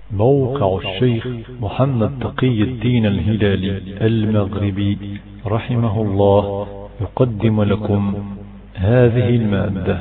موقع الشيخ محمد تقي الدين الهلالي المغربي رحمه الله يقدم لكم هذه المادة.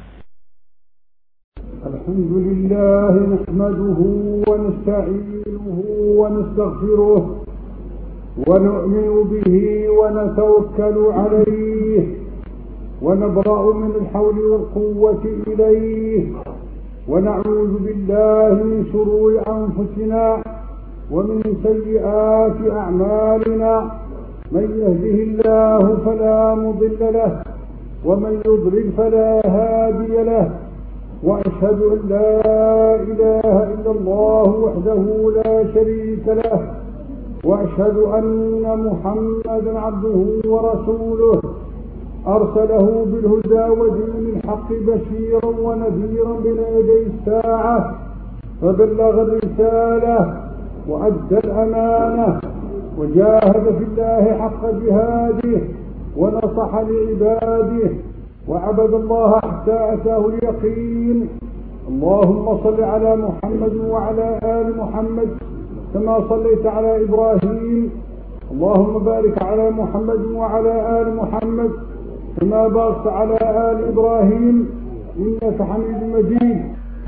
الحمد لله نحمده ونستعينه ونستغفره ونؤمن به ونتوكل عليه ونبرأ من الحول والقوة إليه ونعوذ بالله من شرور أنفسنا ومن سيئات أعمالنا، من يهده الله فلا مضل له ومن يضلل فلا هادي له، وأشهد أن لا إله إلا الله وحده لا شريك له، وأشهد أن محمدا عبده ورسوله أرسله بالهدى ودين الحق بشيرا ونذيرا بين يدي الساعة، فبلغ الرسالة وأدى الأمانة وجاهد في الله حق جهاده ونصح لعباده وعبد الله حتى أتاه اليقين. اللهم صل على محمد وعلى آل محمد كما صليت على إبراهيم، اللهم بارك على محمد وعلى آل محمد كما باركت على آل إبراهيم إنك حميد مجيد.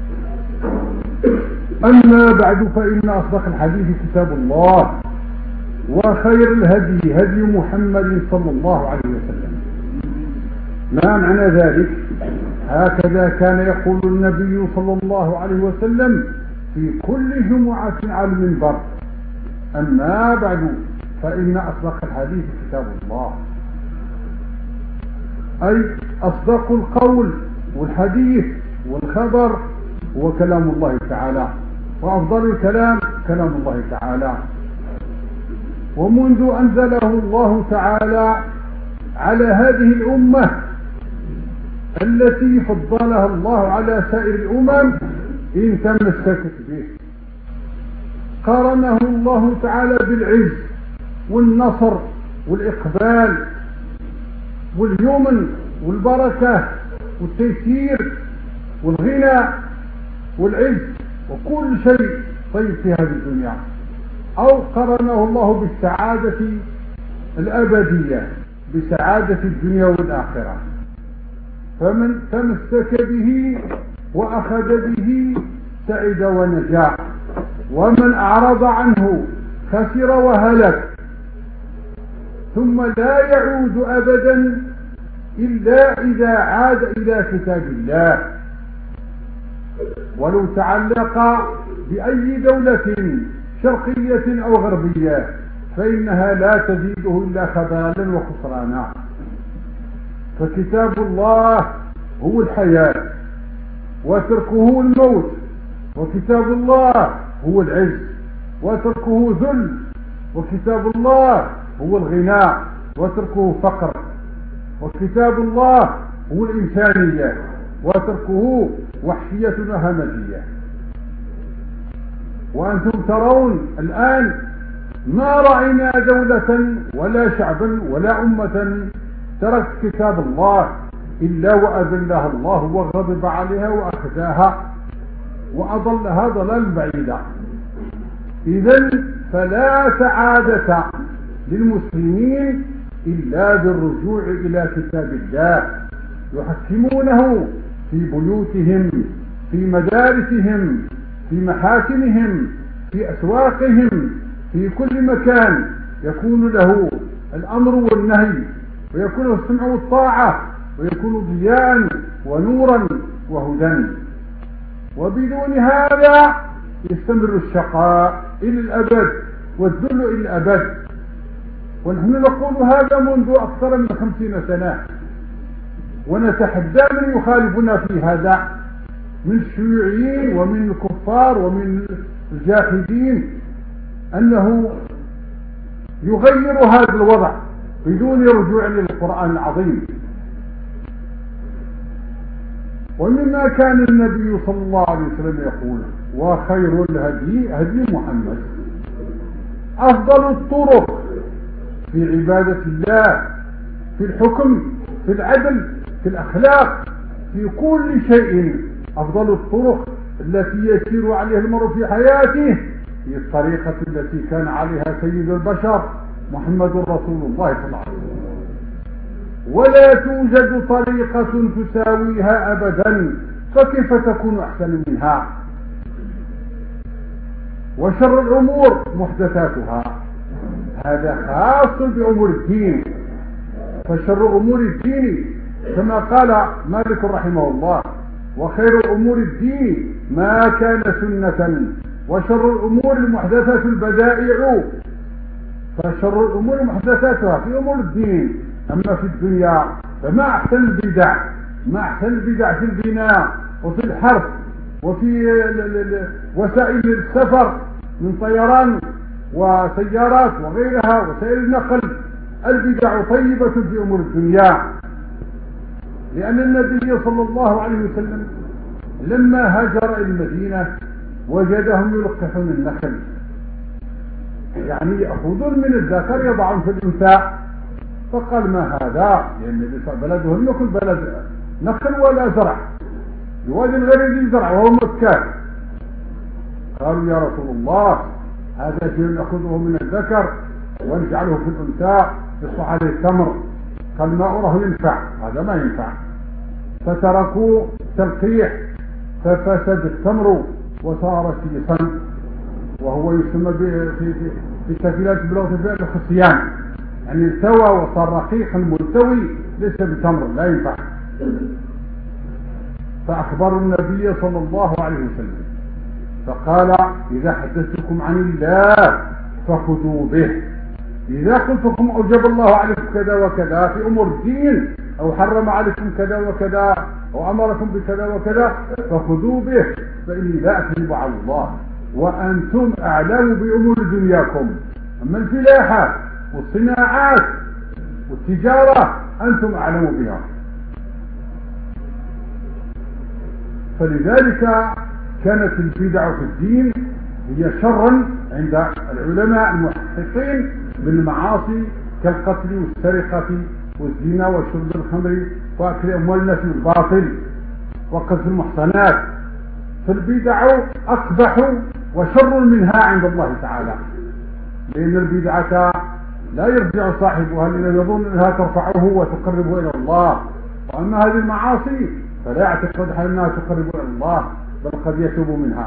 أما بعد، فإن أصدق الحديث كتاب الله، وخير الهدي هدي محمد صلى الله عليه وسلم. ما معنى ذلك؟ هكذا كان يقول النبي صلى الله عليه وسلم في كل جمعة على المنبر. أما بعد، فإن أصدق الحديث كتاب الله، أي أصدق القول والحديث والخبر هو كلام الله تعالى، وأفضل الكلام كلام الله تعالى. ومنذ أنزله الله تعالى على هذه الأمة التي فضلها الله على سائر الأمم إن تمسكت به، قارنه الله تعالى بالعز والنصر والإقبال واليمن والبركة والتيسير والغنى والعز وكل شيء طيب في هذه الدنيا، أو قرنه الله بالسعادة الأبدية، بسعادة الدنيا والآخرة. فمن تمسك به وأخذ به سعد ونجا، ومن أعرض عنه خسر وهلك، ثم لا يعود أبدا إلا إذا عاد إلى كتاب الله. ولو تعلق بأي دولة شرقية أو غربية فإنها لا تزيده إلا خبالا وخسرانا. فكتاب الله هو الحياة وتركه الموت، وكتاب الله هو العز وتركه ذل، وكتاب الله هو الغنى وتركه فقر، وكتاب الله هو الإنسانية وتركه وحشية وهمجية. وأنتم ترون الآن ما رأينا دولة ولا شعبا ولا أمة ترك كتاب الله إلا وأذلها الله وغضب عليها وأخذاها وأضلها ضلالا بعيدا. إذن فلا سعادة للمسلمين إلا بالرجوع إلى كتاب الله، يحكمونه في بيوتهم، في مدارسهم، في محاكمهم، في أسواقهم، في كل مكان يكون له الأمر والنهي، ويكون السمع والطاعة، ويكون ضياء ونورا وهدى. وبدون هذا يستمر الشقاء إلى الأبد والذل إلى الأبد. ونحن نقول هذا منذ أكثر من 50 سنة، ونتحدى من يخالفنا في هذا من الشيوعيين ومن الكفار ومن الجاحدين أنه يغير هذا الوضع بدون رجوع للقرآن العظيم. ومما كان النبي صلى الله عليه وسلم يقول: وخير الهدي هدي محمد. أفضل الطرق في عبادة الله، في الحكم، في العدل، في الأخلاق، في كل شيء أفضل الطرق التي يسير عليها المرء في حياته هي الطريقة التي كان عليها سيد البشر محمد رسول الله صلى الله عليه وسلم، ولا توجد طريقة تساويها أبدا، فكيف تكون أحسن منها؟ وشر الأمور محدثاتها، هذا خاص بأمور الدين. فشر أمور الدين كما قال مالك رحمه الله: وخير أمور الدين ما كان سنة، وشر الأمور المحدثات البدائع. فشر الأمور محدثاتها في أمور الدين. أما في الدنيا فما أحسن البدع، ما أحسن البدع في البناء وفي الحرث وفي وسائل السفر من طيران وسيارات وغيرها وسائل النقل. البدع طيبة في أمور الدنيا، لأن النبي صلى الله عليه وسلم لما هاجر إلى المدينة وجدهم يلقحون النخل، يعني يأخذون من الذكر يضعون في الأنثى. فقال: ما هذا؟ لأن بلده لم يكن بلد نخل ولا زرع، بواد غير زرع وهو مكان. قالوا: يا رسول الله، هذا شيء نأخذه من الذكر ونجعله في الأنثى يصلح عليه التمر. قال: ما أراه ينفع، هذا ما ينفع. فتركوا تلقيح ففسد التمر وصار شيصا، وهو يسمى في تفيلات بلغة الفعل الخصيان، يعني التوى وصار رقيقا ملتوي ليس بتمر، لا ينفع. فأخبروا النبي صلى الله عليه وسلم فقال: إذا حدثتكم عن الله فخذوا به. إذا قلت لكم أوجب الله عليكم كذا وكذا في أمور الدين، أو حرم عليكم كذا وكذا، أو أمركم بكذا وكذا، فخذوا به، فإني لا أكذب على الله، وأنتم أعلم بأمور دنياكم. أما الفلاحة والصناعات والتجارة أنتم أعلم بها. فلذلك كانت البدع في الدين هي شرا عند العلماء المحققين بالمعاصي كالقتل والسرقة والزنا وشرب الخمر وأكل أموال الناس بالباطل وقذف المحصنات. فالبدع أقبح وشر منها عند الله تعالى، لأن البدعة لا يرجع صاحبها لأنه يظن أنها ترفعه وتقربه إلى الله، وأما هذه المعاصي فلا يعتقد أنها تقرب إلى الله، بل قد يتوب منها.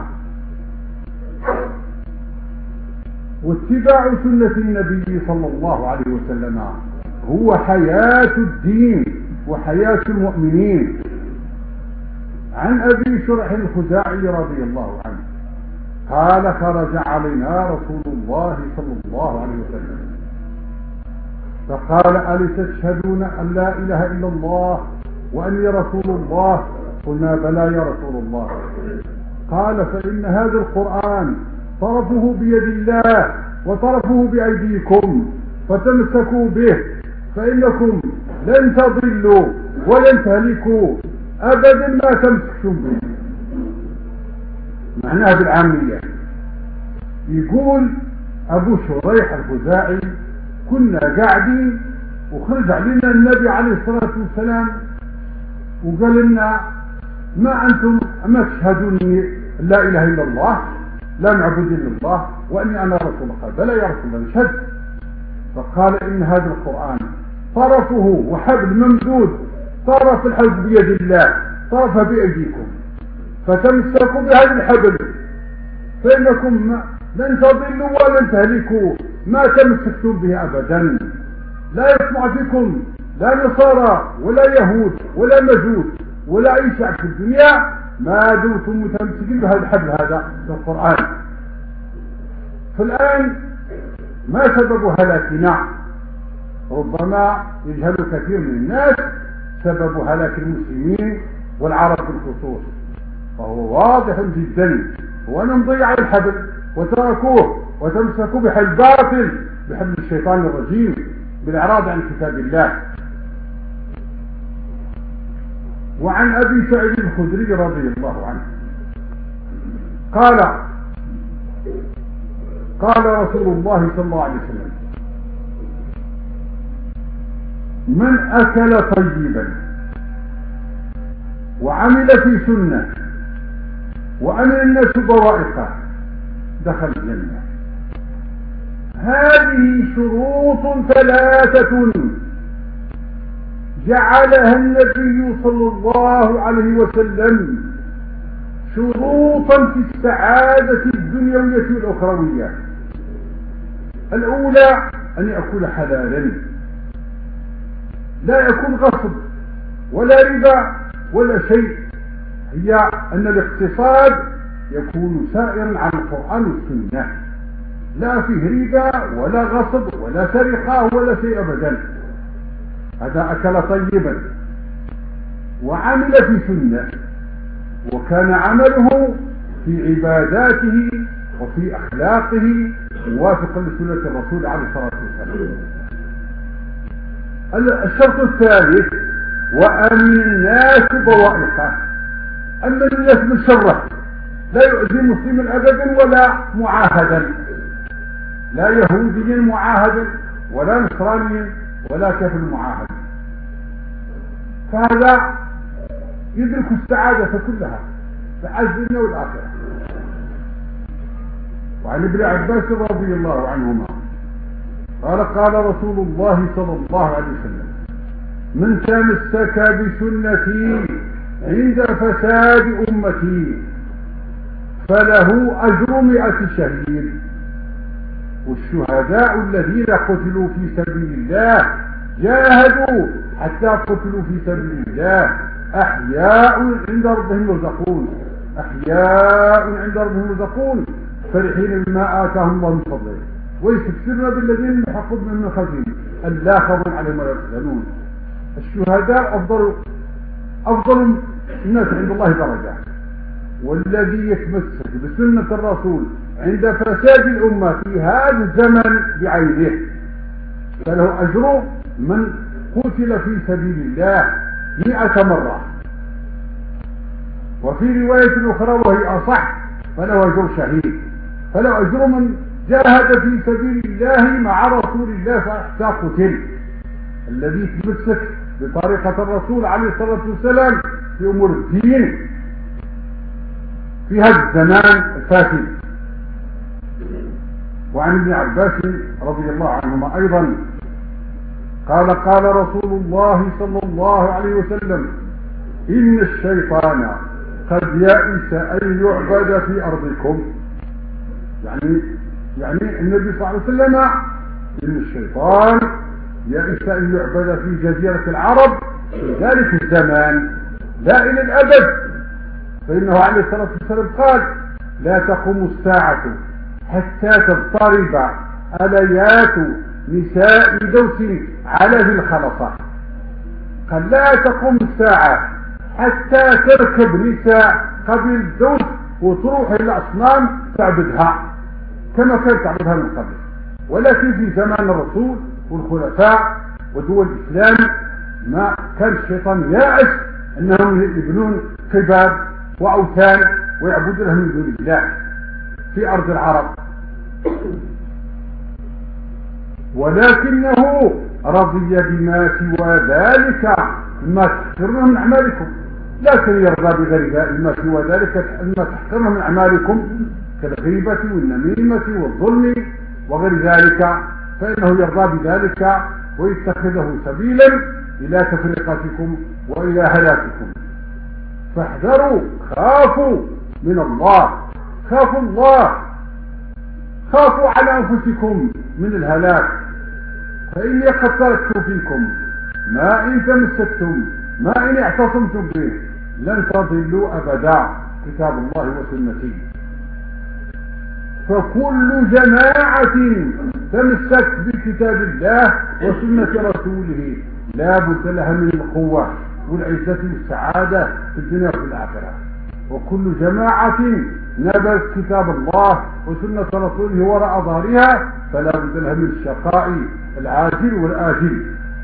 واتباع سنة النبي صلى الله عليه وسلم هو حياة الدين وحياة المؤمنين. عن أبي شرح الخزاعي رضي الله عنه قال: خرج علينا رسول الله صلى الله عليه وسلم فقال: أليس تشهدون أن لا إله إلا الله وأني رسول الله؟ قلنا: بلى يا رسول الله. قال: فإن هذا القرآن طرفه بيد الله وطرفه بأيديكم، فتمسكوا به، فإنكم لن تضلوا ولن تهلكوا أبدا ما تمسكتم به. معناها بالعامية. يقول أبو شريح الخزاعي: كنا قاعدين وخرج علينا النبي عليه الصلاة والسلام وقال لنا: ما أنتم أما تشهدون لا إله إلا الله، لا نعبد إلا الله، وأني أنا رسول الله؟ قال: بلى يا رسول الله، نشهد. فقال: إن هذا القرآن طرفه وحبل ممدود، طرف الحبل بيد الله، طرف بأيديكم، فتمسكوا بهذا الحبل، فإنكم لن تضلوا ولن تهلكوا ما تمسكتم به أبدا. لا يسمع فيكم لا نصارى ولا يهود ولا مجوس ولا أي شعب في الدنيا ما دمتم متمسكين بهذا الحبل، هذا القرآن. فالآن ما سبب هلاكنا؟ ربما يجهل كثير من الناس سبب هلاك المسلمين والعرب بالخصوص، وهو واضح جدا، هو أنهم ضيعوا الحبل وتركوه وتمسكوا بحبل باطل، بحبل الشيطان الرجيم، بالإعراض عن كتاب الله. وعن أبي سعيد الخدري رضي الله عنه قال رسول الله صلى الله عليه وسلم: من أكل طيبا وعمل في سنة وأمن الناس بوائقه دخل الجنة. هذه شروط ثلاثة جعلها النبي صلى الله عليه وسلم شروطا في السعادة الدنيوية والأخروية. الأولى أن يأكل حلالا، لا يكون غصب ولا ربا ولا شيء. هي أن الاقتصاد يكون سائرا عن القرآن والسنة، لا فيه ربا ولا غصب ولا سرقة ولا شيء أبدا. هذا أكل طيبا وعمل في سنة، وكان عمله في عباداته وفي أخلاقه موافقا لسنة الرسول عليه الصلاة والسلام. الشرط الثالث وأمن الناس بوائقه، أمن الناس من شره، لا يؤذي مسلما أبدا ولا معاهدا، لا يهوديا معاهدا ولا نصرانيا ولا كافر معاهد. فهذا يدرك السعادة كلها في الدنيا والآخرة. وعن ابن عباس رضي الله عنهما قال قال رسول الله صلى الله عليه وسلم: من تمسك بسنتي عند فساد أمتي فله أجر 100 شهيد، والشهداء الذين قتلوا في سبيل الله جاهدوا حتى قتلوا في سبيل الله أحياء عند ربهم يرزقون، أحياء عند ربهم يرزقون فرحين بما آتاهم الله من فضله ويستبشرون بالذين يحقون من خزين ألا خوف عليهم ولا يحزنون. الشهداء أفضل الناس عند الله درجة، والذي يتمسك بسنة الرسول عند فساد الأمة في هذا الزمن بعينه فله أجر من قتل في سبيل الله 100 مرة. وفي رواية أخرى وهي أصح فله أجر شهيد، فله أجر من جاهد في سبيل الله مع رسول الله فحتى قتل. الذي يتمسك بطريقة الرسول عليه الصلاة والسلام في أمور الدين في هذا الزمان الفاتن. وعن ابن عباس رضي الله عنهما أيضا قال قال رسول الله صلى الله عليه وسلم: إن الشيطان قد يئس أن يعبد في أرضكم. يعني النبي صلى الله عليه وسلم إن الشيطان يئس أن يعبد في جزيرة العرب في ذلك الزمان لا إلى الأبد، فإنه عليه الصلاة والسلام قال: لا تقوم الساعة حتى تضطرب أليات نساء دوس على ذي الخلصة. قال: لا تقوم الساعة حتى تركب نساء قبيل دوس وتروح إلى الأصنام تعبدها كما كانت تعبدها من قبل. ولكن في زمان الرسول والخلفاء ودول الإسلام ما كان الشيطان يائس أنهم يبنون قباب وأوثان ويعبدونها من دون الله في أرض العرب، ولكنه رضي بما سوى ذلك مما تحقرونه من أعمالكم، لكن يرضى بغير ما سوى ذلك مما تحقرونه من أعمالكم كالغيبة والنميمة والظلم وغير ذلك، فإنه يرضى بذلك ويتخذه سبيلا إلى تفرقتكم وإلى هلاككم. فاحذروا، خافوا من الله، خافوا الله، خافوا على أنفسكم من الهلاك، فإني قد تركت فيكم ما إن تمسكتم ما إن اعتصمتم به لن تضلوا أبدا، كتاب الله وسنتي. فكل جماعة تمسك بكتاب الله وسنة رسوله لا بد لها من القوة والعزة والسعادة في الدنيا وفي الآخرة. وكل جماعة نبذت كتاب الله وسنة رسوله وراء ظهرها فلا بد لها من الشقاء العاجل والآجل.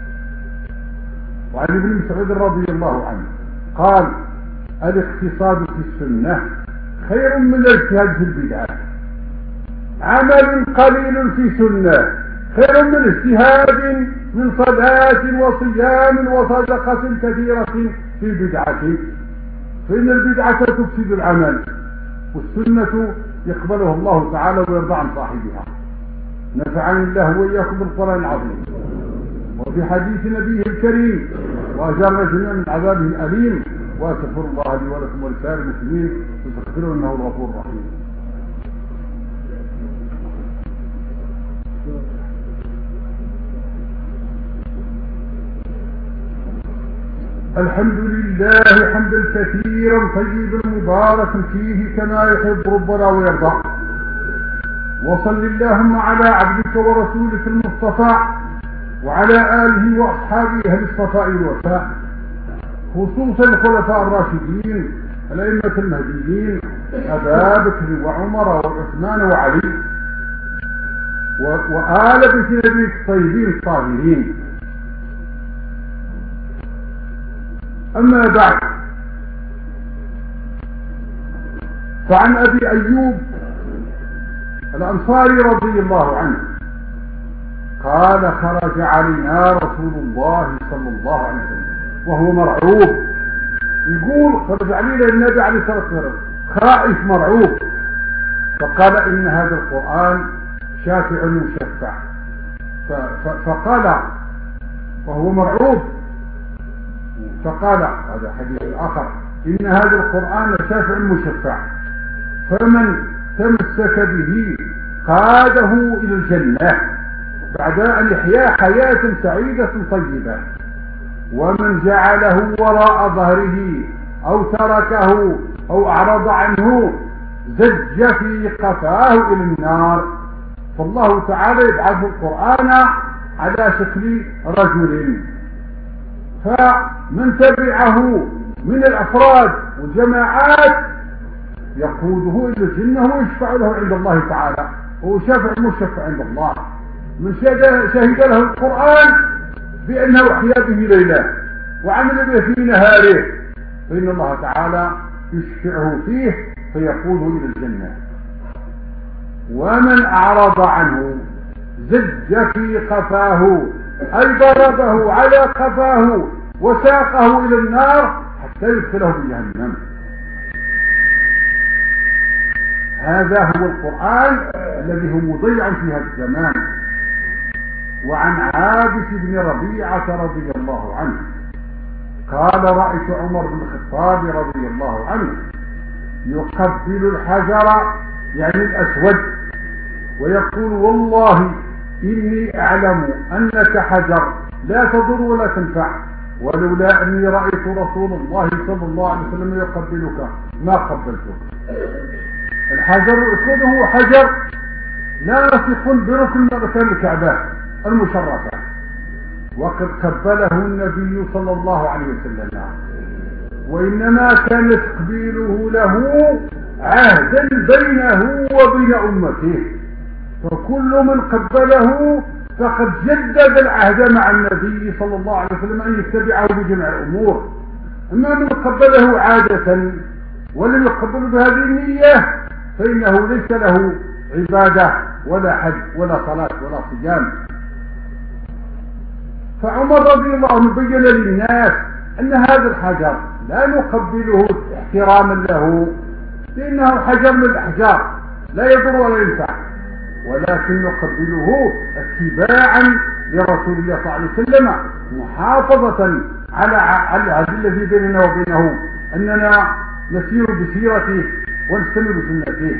وعن ابن مسعود رضي الله عنه قال: الاقتصاد في السنة خير من الاجتهاد في البدعة. عمل قليل في سنة خير من اجتهاد من صلاة وصيام وصدقة كثيرة في بدعة، فإن البدعة تفسد العمل والسنة يقبلها الله تعالى ويرضى عن صاحبها. نفعني الله وإياكم بالقرآن العظيم وفي حديث نبيه الكريم وأجارنا جميعا من عذابه الأليم. وأستغفر الله لي ولكم ولسائر المسلمين واستغفروه إنه الغفور الرحيم. الحمد لله حمدا كثيرا طيبا مباركا فيه كما يحب ربنا ويرضى. وصل اللهم على عبدك ورسولك المصطفى وعلى آله وأصحابه أهل الصفاء والوفاء، خصوصا الخلفاء الراشدين الأئمة المهديين أبا بكر وعمر وعثمان وعلي وآل بيت نبيك الطيبين الطاهرين. أما بعد، فعن أبي أيوب الأنصاري رضي الله عنه قال خرج علينا رسول الله صلى الله عليه وسلم وهو مرعوب. يقول خرج علينا النبي عليه الصلاة والسلام خائف مرعوب، فقال إن هذا القرآن شافع مشفع. فقال وهو مرعوب، فقال هذا حديث آخر إن هذا القرآن شافع مشفع، فمن تمسك به قاده إلى الجنة بعد أن يحيا حياة سعيدة طيبة، ومن جعله وراء ظهره أو تركه أو أعرض عنه زج في قفاه إلى النار. فالله تعالى يبعث القرآن على شكل رجل، فمن تبعه من الأفراد والجماعات يقوده إلى الجنة ويشفع له عند الله تعالى، هو شافع مشفع عند الله. من شهد له القرآن بأنه أحيا به ليله وعمل به في نهاره، فإن الله تعالى يشفعه فيه فيقوده إلى الجنة. ومن أعرض عنه زج في قفاه، أي ضربه على قفاه وساقه إلى النار حتى يدخله في جهنم. هذا هو القرآن الذي هو مضيع في هذا الزمان. وعن عابس بن ربيعة رضي الله عنه قال رأيت عمر بن الخطاب رضي الله عنه يقبل الحجر يعني الأسود ويقول والله إني أعلم أنك حجر لا تضر ولا تنفع، ولولا أني رأيت رسول الله صلى الله عليه وسلم يقبلك ما قبلتك. الحجر الأسود هو حجر لاصق بركن من أركان الكعبة المشرفة، وقد قبله النبي صلى الله عليه وسلم، وإنما كان تقبيله له عهدا بينه وبين أمته، فكل من قبله فقد جدد العهد مع النبي صلى الله عليه وسلم أن يتبعه بجميع الأمور. أما من قبله عادة ولم يقبل بهذه النية فإنه ليس له عبادة ولا حج ولا صلاة ولا صيام. فعمر رضي الله عنه بين للناس أن هذا الحجر لا نقبله احتراما له لأنه حجر من الأحجار لا يضر ولا ينفع، ولكن نقبله اتباعا لرسول الله صلى الله عليه وسلم، محافظة على العهد الذي بيننا وبينه أننا نسير بسيرته ونستمر بسنته.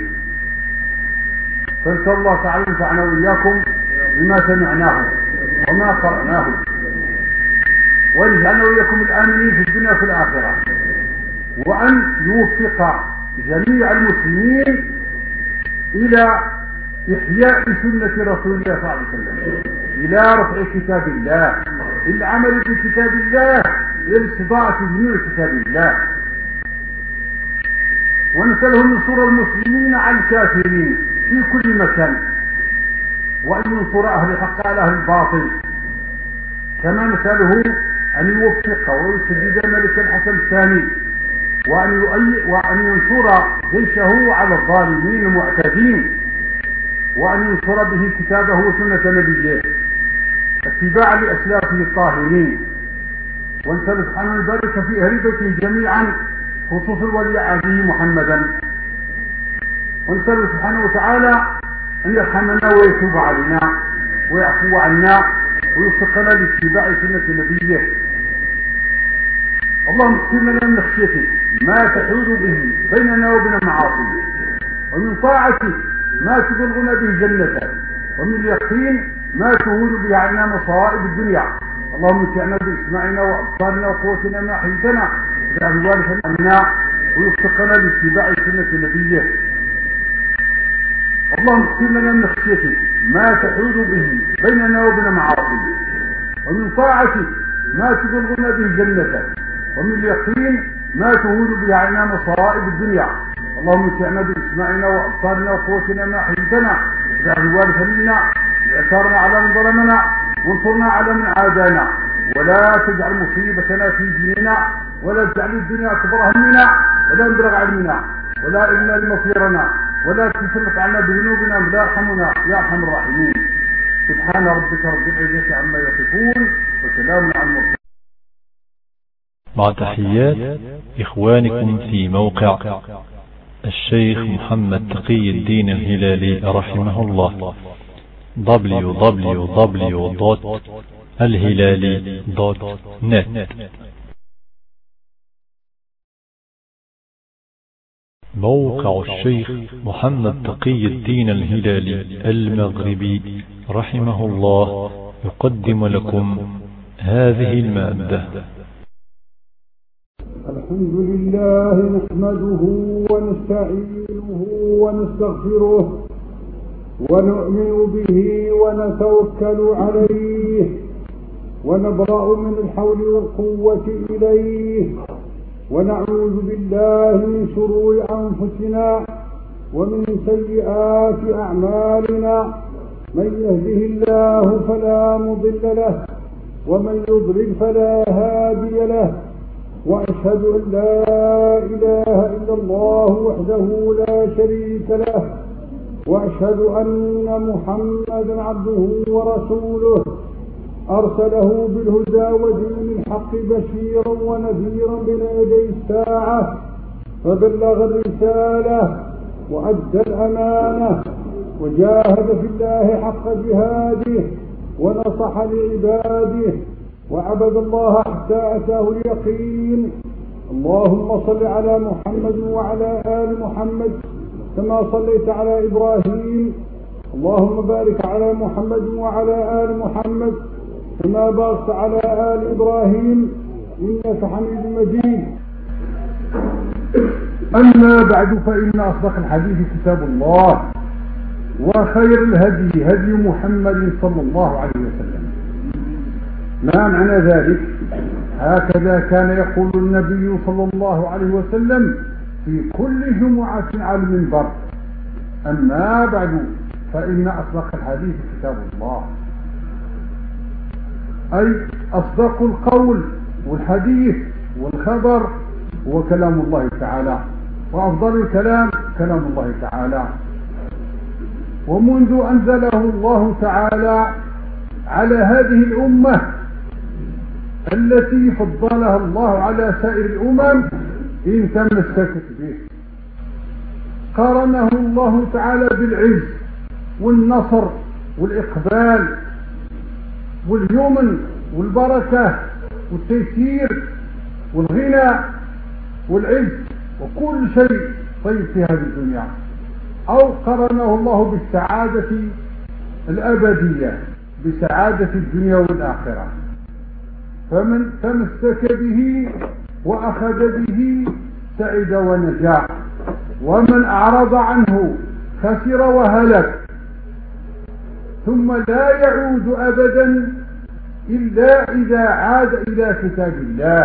فنسأل الله تعالى ينفعنا وإياكم بما سمعناه وما قرأناه، ويجعلنا وإياكم الآمنين في الدنيا وفي الآخرة، وأن يوفق جميع المسلمين إلى إحياء سنة رسول الله صلى الله عليه وسلم، إلى رفع كتاب الله، إلى العمل بكتاب الله، إلى الاستضاءة جميع كتاب الله، ونسأله من نصر المسلمين على الكافرين في كل مكان، وأن ينصر أهل الحق على أهل الباطل، كما نسأله أن يوفق ويسدد ملك الحسن الثاني، وأن ينصر جيشه على الظالمين المعتدين، وأن ينصر به كتابه وسنة نبيه اتباعا لأسلافه الطاهرين. ونسأل سبحانه يبارك في أهل بيته جميعا، خصوصا ولي عهده محمدا، ونسأله سبحانه وتعالى أن يرحمنا ويتوب علينا ويعفو عنا ويوفقنا لاتباع سنة نبيه. اللهم اغفر لنا من خشيتك ما تحول به بيننا وبين معاصيك، ومن طاعتك ما تبلغنا به جنتك، ومن اليقين ما تهون به عنا مصائب الدنيا. اللهم متعنا باسماعنا وابصارنا وقوتنا ما احييتنا واجعل الوارث منا ويوفقنا لاتباع سنة نبيه. اللهم اغفر لنا من خشيتك ما تحول به بيننا وبين معاصيك، ومن طاعتك ما تبلغنا به جنتك، ومن اليقين ما تهون به عنا مصائب الدنيا. اللهم متعنا باسماعنا وابصارنا وقوتنا ما احييتنا واجعل الوارث منا واثارنا على من ظلمنا وانصرنا على من عادانا، ولا تجعل مصيبتنا في ديننا، ولا تجعل الدنيا اكبر همنا ولا مبلغ علمنا ولا الى مصيرنا، ولا تسلط عنا بذنوبنا من لا يرحمنا يا ارحم الراحمين. سبحان ربك رب العزة عما يصفون وسلام على المرسلين. مع تحيات إخوانكم في موقع الشيخ محمد تقي الدين الهلالي رحمه الله www.الهلالي.net. موقع الشيخ محمد تقي الدين الهلالي المغربي رحمه الله يقدم لكم هذه المادة. الحمد لله نحمده ونستعينه ونستغفره ونؤمن به ونتوكل عليه ونبرأ من الحول والقوة إليه، ونعوذ بالله من شرور أنفسنا ومن سيئات أعمالنا، من يهده الله فلا مضل له ومن يضلل فلا هادي له، وأشهد أن لا إله إلا الله وحده لا شريك له، وأشهد أن محمدا عبده ورسوله أرسله بالهدى ودين الحق بشيرا ونذيرا بين يدي الساعة، فبلغ الرسالة وأدى الأمانة وجاهد في الله حق جهاده ونصح لعباده وعبد الله حتى أتاه اليقين. اللهم صل على محمد وعلى آل محمد كما صليت على إبراهيم، اللهم بارك على محمد وعلى آل محمد كما باركت على آل إبراهيم إنك حميد مجيد. أما بعد، فإن أصدق الحديث كتاب الله، وخير الهدي هدي محمد صلى الله عليه وسلم. ما معنى ذلك؟ هكذا كان يقول النبي صلى الله عليه وسلم في كل جمعة على المنبر. أما بعد، فإن أصدق الحديث كتاب الله، أي أصدق القول والحديث والخبر هو كلام الله تعالى، وأفضل الكلام كلام الله تعالى. ومنذ أنزله الله تعالى على هذه الأمة التي فضلها الله على سائر الأمم إن تمسكت به، قارنه الله تعالى بالعز والنصر والإقبال واليمن والبركة والتيسير والغنى والعز وكل شيء طيب في هذه الدنيا، أو قرنه الله بالسعادة الأبدية، بسعادة الدنيا والآخرة. فمن تمسك به وأخذ به سعد ونجا، ومن أعرض عنه خسر وهلك، ثم لا يعود أبدا إلا إذا عاد إلى كتاب الله.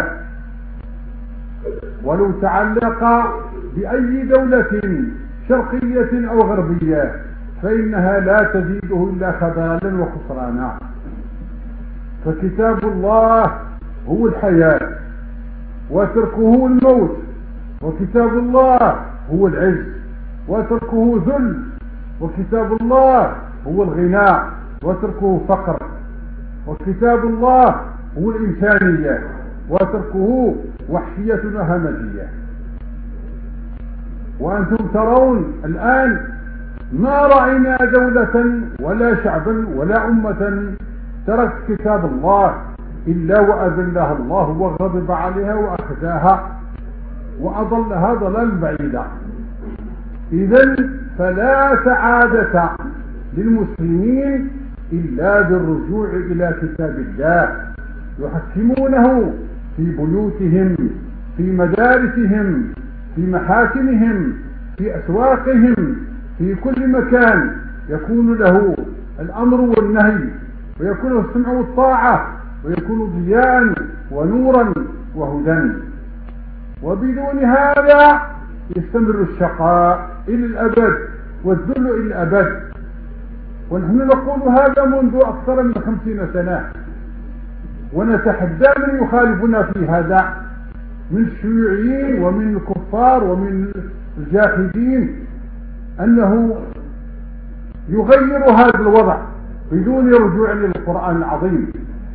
ولو تعلق بأي دولة شرقية أو غربية فإنها لا تزيده إلا خبالا وخسرانا. فكتاب الله هو الحياة وتركه الموت، وكتاب الله هو العز وتركه ذل، وكتاب الله هو الغنى وتركه فقر، وكتاب الله هو الإنسانية وتركه وحشية وهمجية. وأنتم ترون الآن ما رأينا دولة ولا شعبا ولا أمة ترك كتاب الله إلا وأذلها الله وغضب عليها وأخزاها وأضلها ضلالا بعيدا. إذن فلا سعادة للمسلمين إلا بالرجوع إلى كتاب الله، يحكمونه في بيوتهم، في مدارسهم، في محاكمهم، في أسواقهم، في كل مكان يكون له الأمر والنهي، ويكون له السمع والطاعة، ويكون ضياء ونورا وهدى. وبدون هذا يستمر الشقاء إلى الأبد والذل إلى الأبد. ونحن نقول هذا منذ أكثر من 50 سنة، ونتحدى من يخالفنا في هذا من الشيوعيين ومن الكفار ومن الجاحدين أنه يغير هذا الوضع بدون رجوع للقرآن العظيم.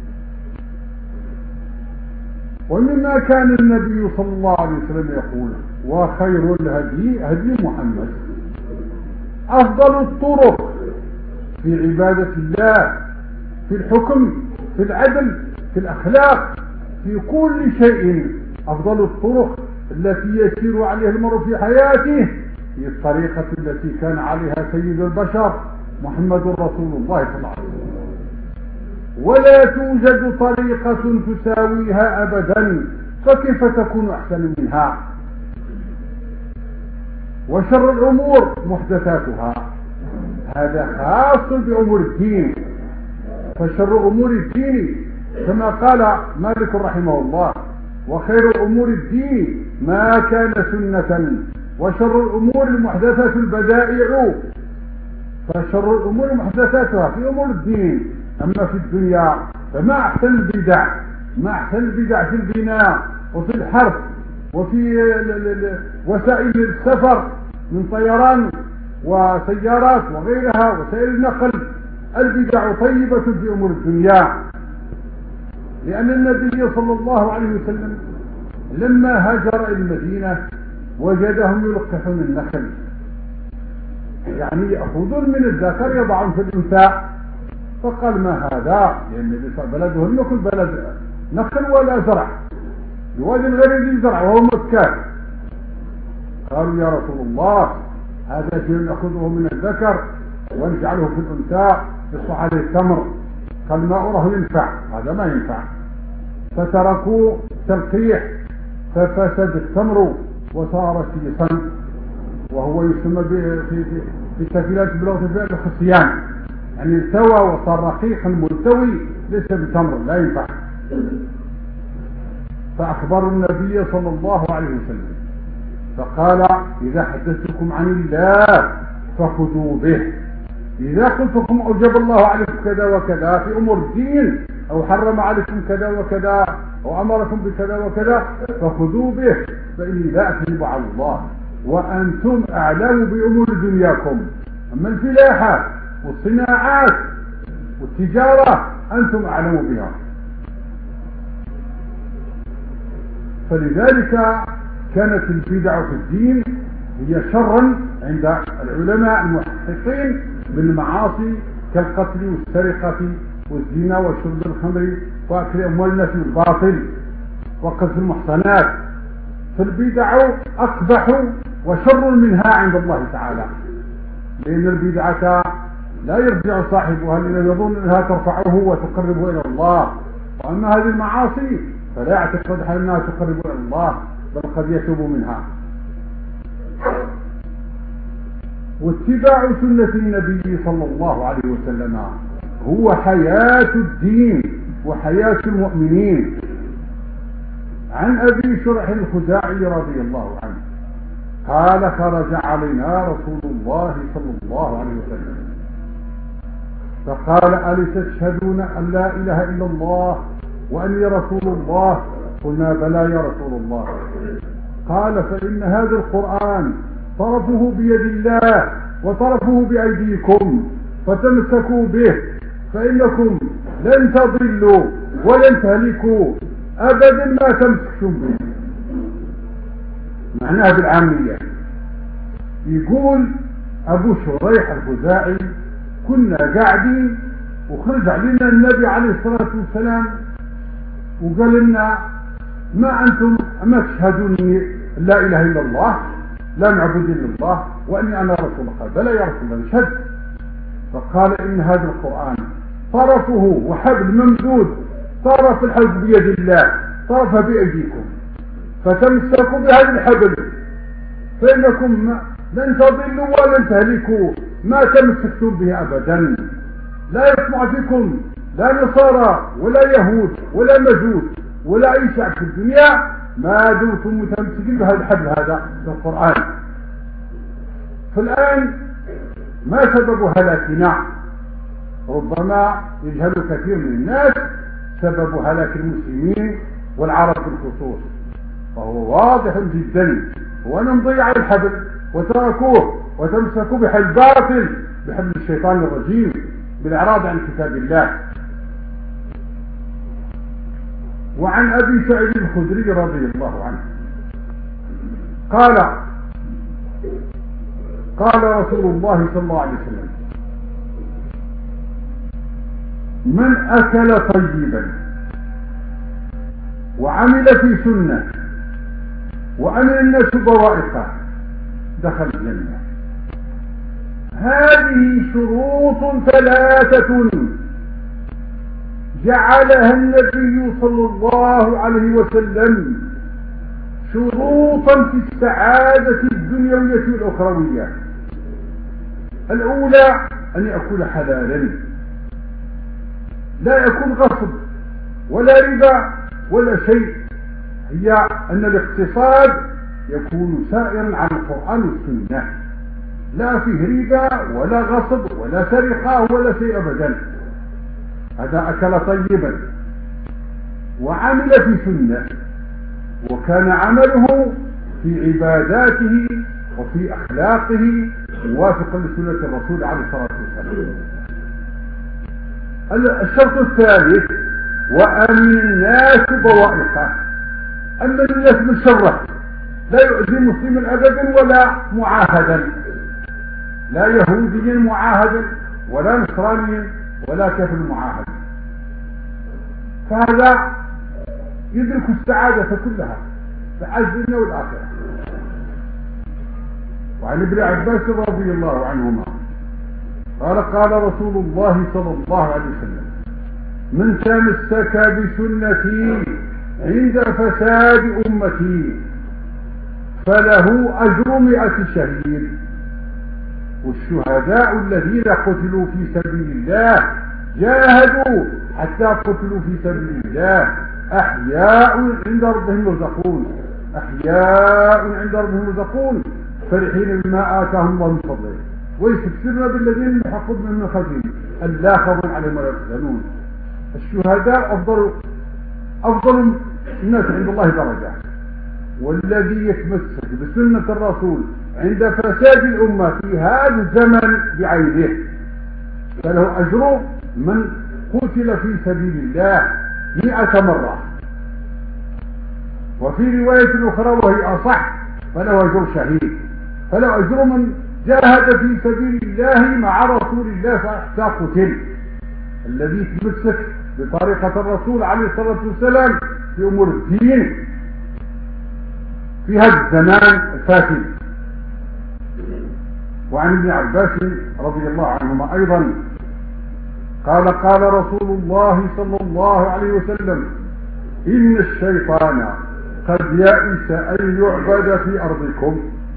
ومما كان النبي صلى الله عليه وسلم يقول: وخير الهدي هدي محمد. أفضل الطرق في عبادة الله، في الحكم، في العدل، في الأخلاق، في كل شيء، أفضل الطرق التي يسير عليها المرء في حياته هي الطريقة التي كان عليها سيد البشر محمد رسول الله صلى الله عليه وسلم. ولا توجد طريقة تساويها أبدا، فكيف تكون أحسن منها؟ وشر الأمور محدثاتها، هذا خاص بأمور الدين. فشر أمور الدين كما قال مالك رحمه الله: وخير الأمور الدين ما كان سنة، وشر الأمور المحدثات البدائع. فشر الأمور محدثاتها في أمور الدين. أما في الدنيا فما أحسن البدع، ما أحسن البدع في البناء وفي الحرث وفي وسائل السفر من طيران وسيارات وغيرها وسائل النقل. البدع طيبة في أمور الدنيا، لأن النبي صلى الله عليه وسلم لما هاجر إلى المدينة وجدهم يلقحون النخل، يعني يأخذون من الذكر يضعون في الأنثى. فقال: ما هذا؟ لأن بلده لم يكن بلد نخل ولا زرع، بوادي غير ذي زرع وهو مكة. قالوا: يا رسول الله، هذا شيء نأخذه من الذكر ونجعله في الأنثى يصبح عليه التمر. قال: ما أراه ينفع، هذا ما ينفع. فتركوا تلقيح ففسد التمر وصار شيصا، وهو يسمى في تفيلات بلغة الخصيان، يعني التوى وصار رقيقا ملتوي ليس بتمر، لا ينفع. فأخبروا النبي صلى الله عليه وسلم فقال: إذا حدثتكم عن الله فخذوا به. إذا قلتكم أوجب الله عليكم كذا وكذا في أمور الدين، أو حرم عليكم كذا وكذا، أو أمركم بكذا وكذا، فخذوا به، فإني لا أكذب على الله وأنتم أعلم بأمور دنياكم. أما الفلاحة والصناعات والتجارة أنتم أعلم بها. فلذلك كانت البدع في الدين هي شرا عند العلماء المحققين بالمعاصي كالقتل والسرقة والزنا وشرب الخمر وأكل أموال الناس بالباطل وقذف المحصنات. فالبدع أقبح وشر منها عند الله تعالى، لأن البدعة لا يرجع صاحبها لأنه يظن أنها ترفعه وتقربه إلى الله. وأما هذه المعاصي فلا يعتقد أنها تقرب إلى الله، بل قد يتوب منها. واتباع سنة النبي صلى الله عليه وسلم هو حياة الدين وحياة المؤمنين. عن أبي شرح الخزاعي رضي الله عنه قال: خرج علينا رسول الله صلى الله عليه وسلم فقال: أليس تشهدون أن لا إله إلا الله وأني رسول الله؟ قلنا: بلى يا رسول الله. قال: فإن هذا القرآن طرفه بيد الله وطرفه بأيديكم، فتمسكوا به، فإنكم لن تضلوا ولن تهلكوا أبدا ما تمسكتم به. معناها بالعامية: يقول أبو شريح الخزاعي: كنا قاعدين وخرج علينا النبي عليه الصلاة والسلام وقال لنا: ما أنتم أما تشهدون لا إله إلا الله، لا نعبد إلا الله، وأني أنا رسول الله؟ قال: بلى يا رسول الله نشهد. فقال: إن هذا القرآن طرفه وحبل ممدود، طرف الحبل بيد الله، طرفه بأيديكم، فتمسكوا بهذا الحبل فإنكم لن تضلوا ولن تهلكوا ما تمسكتم به أبدا. لا يسمع فيكم لا نصارى ولا يهود ولا مجوس ولا أي شعب في الدنيا ما دمتم متمسكين بهذا الحبل، هذا القرآن. فالآن ما سبب هلاكنا؟ ربما يجهل كثير من الناس سبب هلاك المسلمين والعرب بالخصوص، فهو واضح جدا، هو أن نضيع الحبل وتركوه وتمسكوا بحل باطل، بحل الشيطان الرجيم، بالإعراض عن كتاب الله. وعن أبي سعيد الخدري رضي الله عنه قال رسول الله صلى الله عليه وسلم: من أكل طيبا وعمل في سنة وأمن الناس بوائقه دخل الجنة. هذه شروط ثلاثة جعلها النبي صلى الله عليه وسلم شروطا في السعادة الدنيوية والأخروية. الأولى أن يأكل حلالا، لا يكون غصب ولا ربا ولا شيء، هي أن الاقتصاد يكون سائرا عن القرآن والسنة، لا فيه ربا ولا غصب ولا سرقة ولا شيء أبدا. هذا أكل طيبا وعمل في سنة، وكان عمله في عباداته وفي أخلاقه موافقا لسنة الرسول عليه الصلاة والسلام. الشرط الثالث: وأمن الناس بوائقه، أما الناس من شره، لا يؤذي مسلما أبدا ولا معاهدا، لا يهوديا معاهدا ولا نصرانيا ولا كافر معاهد، فهذا يدرك السعادة كلها، سعادة الدنيا والآخرة. وعن ابن عباس رضي الله عنهما قال رسول الله صلى الله عليه وسلم: من تمسك بسنتي عند فساد أمتي فله أجر 100 شهيد، والشهداء الذين قتلوا في سبيل الله جاهدوا حتى قتلوا في سبيل الله أحياء عند ربهم يرزقون، أحياء عند ربهم يرزقون فرحين بما آتاهم الله من فضله ويستبشرون بالذين يحقون من خزين ألا خوف عليهم ولا يحزنون. الشهداء أفضل الناس عند الله درجة، والذي يتمسك بسنة الرسول عند فساد الأمة في هذا الزمن بعينه فله أجر من قتل في سبيل الله 100 مرة. وفي رواية أخرى وهي أصح: فله أجر شهيد، فله أجر من جاهد في سبيل الله مع رسول الله فحتى قتل. الذي يتمسك بطريقة الرسول عليه الصلاة والسلام في أمور الدين في هذا الزمان الفاتن. وعن ابن عباس رضي الله عنهما أيضا قال رسول الله صلى الله عليه وسلم: إن الشيطان قد يئس أن يعبد في أرضكم.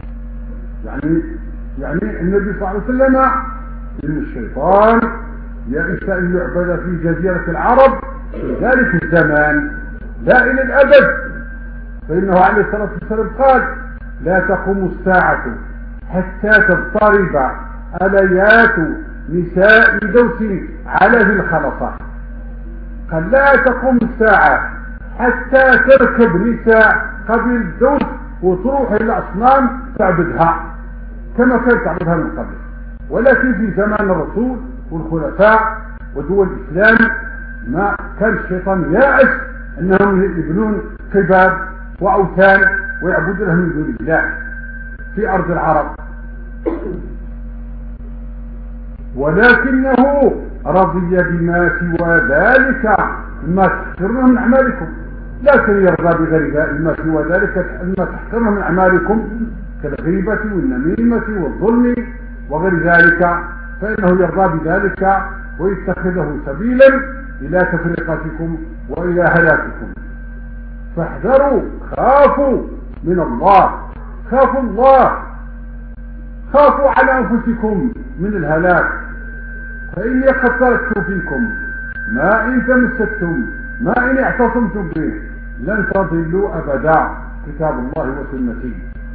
يعني النبي صلى الله عليه وسلم إن الشيطان يئس أن يعبد في جزيرة العرب في ذلك الزمان لا إلى الأبد، فإنه عليه الصلاة والسلام قال: لا تقوم الساعة حتى تضطرب أليات نساء دوس على ذي الخلصة. قال: لا تقوم الساعة حتى تركب نساء قبيل دوس وتروح إلى الأصنام تعبدها كما كانت تعبدها من قبل. ولكن في زمان الرسول والخلفاء ودول الإسلام ما كان الشيطان يائس أنهم يبنون قباب وأوثان ويعبدونها من دون الله في أرض العرب، ولكنه رضي بما سوى ذلك مما تحقرونه من أعمالكم، لكن يرضى بغير ما سوى ذلك مما تحقرونه من أعمالكم كالغيبة والنميمة والظلم وغير ذلك، فإنه يرضى بذلك ويتخذه سبيلا إلى تفرقتكم وإلى هلاككم. فاحذروا، خافوا من الله، خافوا الله، خافوا على أنفسكم من الهلاك، فإني قد تركت فيكم ما إن تمسكتم ما إن اعتصمتم به لن تضلوا أبدا، كتاب الله وسنتي.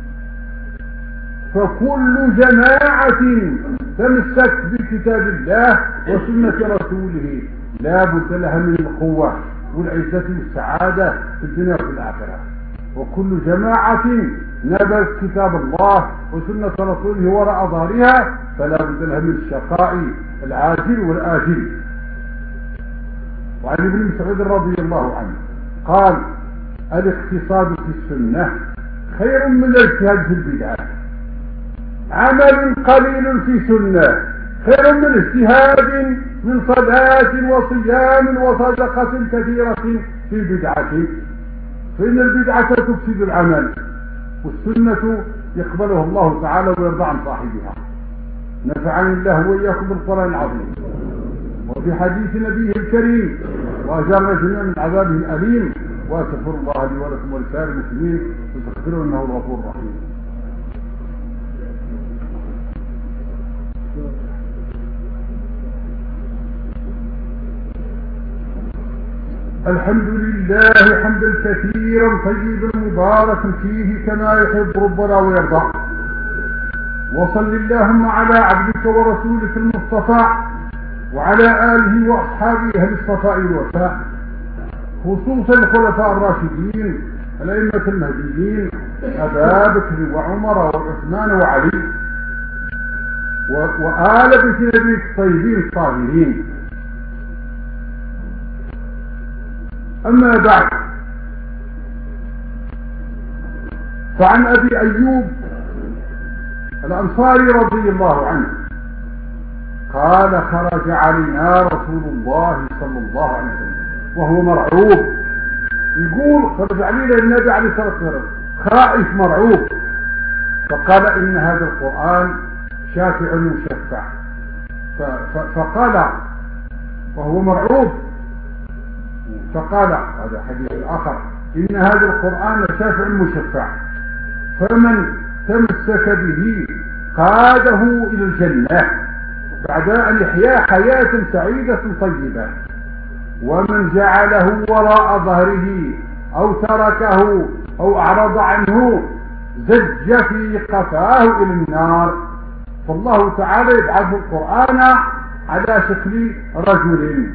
فكل جماعة تمسك بكتاب الله وسنة رسوله لا بد لها من القوة والعزة والسعادة في الدنيا وفي الآخرة. وكل جماعة نبذت كتاب الله وسنة رسوله وراء ظهرها فلا بد لها من الشقاء العاجل والآجل. وعن ابن مسعود رضي الله عنه قال: الاقتصاد في السنة خير من الاجتهاد في البدعة. عمل قليل في سنة خير من اجتهاد من صلاة وصيام وصدقة كثيرة في البدعة، فإن البدعة تفسد العمل، والسنة يقبلها الله تعالى ويرضى عن صاحبها. نفعني الله وإياكم بالقرآن العظيم وفي حديث نبيه الكريم، وأجارنا جميعا من عذابه الأليم، وأستغفر الله لي ولكم ولسائر المسلمين واستغفروه إنه الغفور الرحيم. الحمد لله حمدا كثيرا طيبا مباركا فيه كما يحب ربنا ويرضى. وصل اللهم على عبدك ورسولك المصطفى وعلى آله وأصحابه أهل الصفاء والوفاء، خصوصا الخلفاء الراشدين الأئمة المهديين أبا بكر وعمر وعثمان وعلي وآل بيت نبيك الطيبين الطاهرين. أما بعد، فعن أبي أيوب الأنصاري رضي الله عنه قال: خرج علينا رسول الله صلى الله عليه وسلم وهو مرعوب. يقول خرج علينا النبي عليه الصلاة والسلام خائف مرعوب، فقال: إن هذا القرآن شافع مشفع. فقال وهو مرعوب، فقال هذا حديث آخر: إن هذا القرآن شافع مشفع، فمن تمسك به قاده إلى الجنة بعد أن يحيا حياة سعيدة طيبة، ومن جعله وراء ظهره أو تركه أو أعرض عنه زج في قفاه إلى النار. فالله تعالى يبعث القرآن على شكل رجل،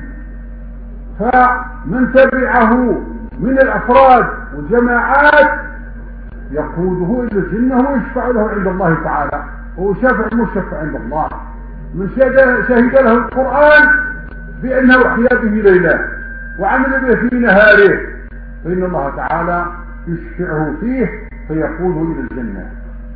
فمن تبعه من الأفراد والجماعات يقوده إلى الجنة ويشفع له عند الله تعالى، وهو شافع مشفع عند الله. من شهد له القرآن بأنه أحيا به ليله وعمل به في نهاره، فإن الله تعالى يشفعه فيه فيقوده إلى الجنة.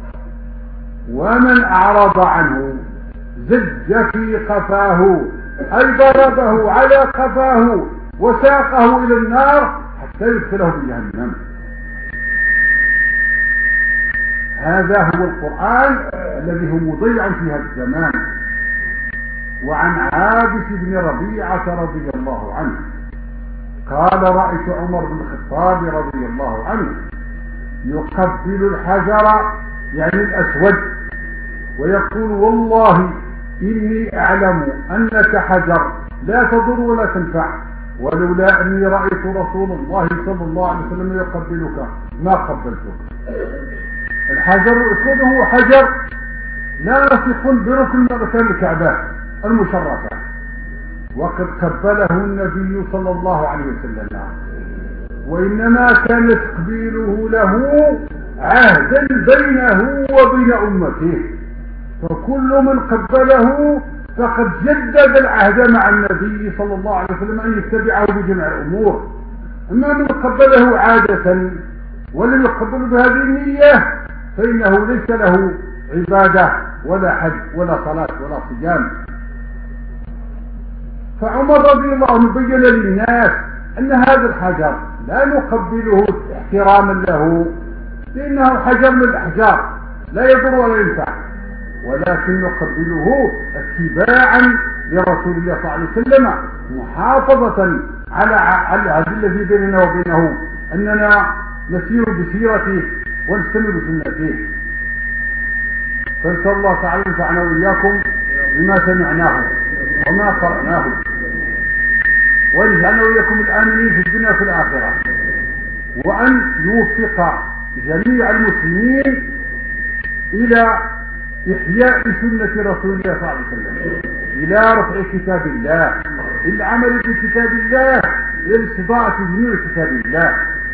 ومن أعرض عنه زج في قفاه، أي ضربه على قفاه وساقه إلى النار حتى يدخله في جهنم. هذا هو القرآن الذي هو مضيع في هذا الزمان. وعن عابس بن ربيعة رضي الله عنه قال: رأيت عمر بن الخطاب رضي الله عنه يقبل الحجر يعني الأسود ويقول: والله إني أعلم أنك حجر لا تضر ولا تنفع، ولولا أني رأيت رسول الله صلى الله عليه وسلم يقبلك ما قبلتك. الحجر الأسود هو حجر لاصق بركن من أركان الكعبة المشرفة، وقد قبله النبي صلى الله عليه وسلم، وإنما كان تقبيله له عهدا بينه وبين أمته، فكل من قبله فقد جدد العهد مع النبي صلى الله عليه وسلم أن يتبعه بجميع الأمور. أما من قبله عادة ولم يقبل بهذه النية فإنه ليس له عبادة ولا حج ولا صلاة ولا صيام. فعمر رضي الله عنه بين للناس أن هذا الحجر لا نقبله احتراما له لأنه حجر من الأحجار لا يضر ولا ينفع، ولكن نقبله اتباعا لرسول الله صلى الله عليه وسلم، محافظة على العهد الذي بيننا وبينه أننا نسير بسيرته ونستمر بسنته. فنسأل الله تعالى ينفعنا وإياكم بما سمعناه وما قرأناه، ويجعلنا وإياكم الآمنين في الدنيا وفي الآخرة، وأن يوفق جميع المسلمين إلى إحياء سنة رسول الله صلى الله عليه وسلم، إلى رفع كتاب الله، إلى العمل بكتاب الله، إلى الاستطاعة بنور كتاب الله.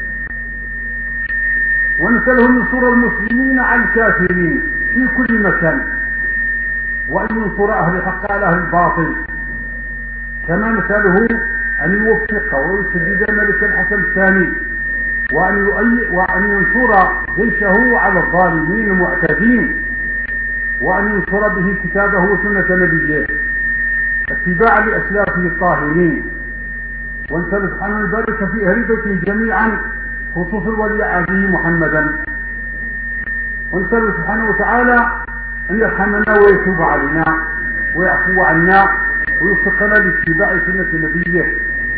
ونسأله أن ينصر المسلمين على الكافرين في كل مكان، وأن ينصر أهل الحق على أهل الباطل، كما نسأله أن يوفق ويسدد ملك الحسن الثاني، وأن ينصر جيشه على الظالمين المعتدين، وأن ينصر به كتابه وسنة نبيه اتباعا لأسلافه الطاهرين. ونسأل سبحانه أن يبارك في أهل بيته جميعا، خصوصا ولي عهده محمدا. ونسأل سبحانه وتعالى أن يرحمنا ويتوب علينا ويعفو عنا ويوفقنا لاتباع سنة نبيه.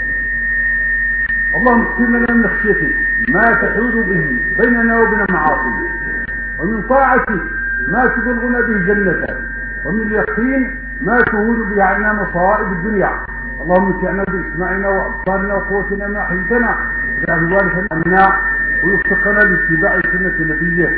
اللهم اغفر لنا من خشيتك ما تحول به بيننا وبين معاصيك، ومن طاعتك ما تبلغنا به جنتك، ومن اليقين ما تهون به عنا مصائب الدنيا. اللهم متعنا باسماعنا وابصارنا وقوتنا ما احييتنا، واجعل الوارث منا ويوفقنا لاتباع سنة نبيه.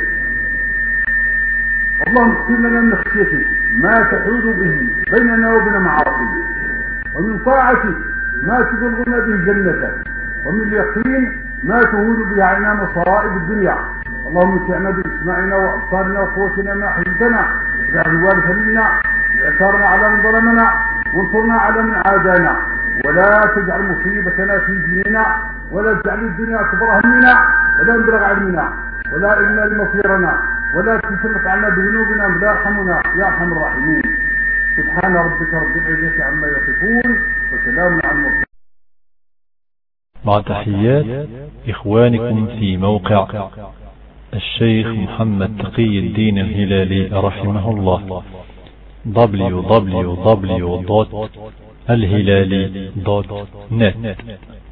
اللهم اغفر لنا من خشيتك ما تحول به بيننا وبين معاصيك، ومن طاعتك ما تبلغنا به جنتك، ومن اليقين ما تهون به عنا مصائب الدنيا. اللهم متعنا باسماعنا وابصارنا وقوتنا ما احييتنا، واجعل الوارث منا واثارنا على من ظلمنا، وانصرنا على من عادانا، ولا تجعل مصيبتنا في ديننا، ولا تجعل الدنيا اكبر همنا ولا مبلغ علمنا ولا النا لمصيرنا، ولا تسلط عنا بذنوبنا من لا يرحمنا يا ارحم الراحمين. سبحان ربك رب العزة عما يصفون، وسلام على المرسلين. مع تحيات إخوانكم في موقع الشيخ محمد تقي الدين الهلالي رحمه الله، www.الهلالي.net